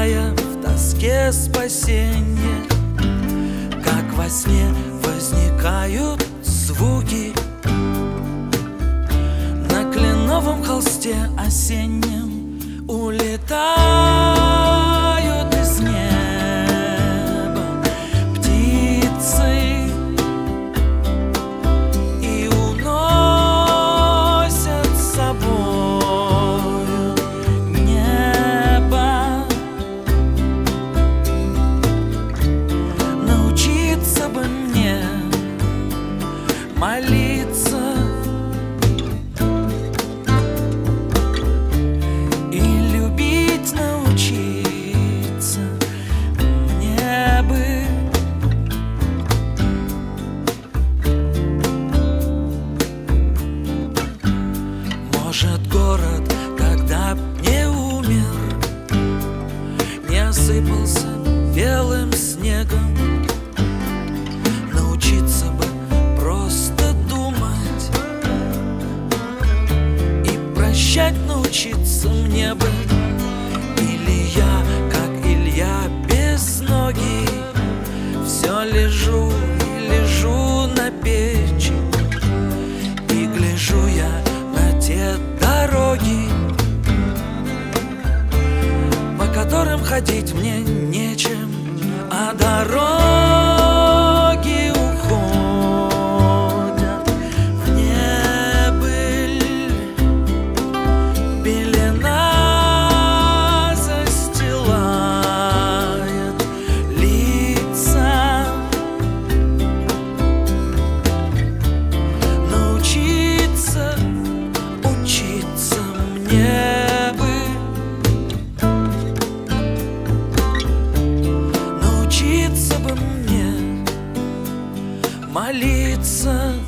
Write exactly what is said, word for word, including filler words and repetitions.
иская в тоске спасенье. Как во сне возникают звуки на кленовом холсте осеннем, улетают из неба птицы и уносят с собою небо. Научиться бы мне молиться и любить научиться мне бы. Может, город, когда б не умер, не осыпался белым снегом, научиться бы просто думать и прощать научиться мне бы. Или я, как Илья безногий, все лежу и лежу на печи, и гляжу я на те дороги, по которым ходить мне нечем, а дороги уходят в небыль. Пелена застилает лица. Научиться, учиться мне бы. Научиться бы мне молиться.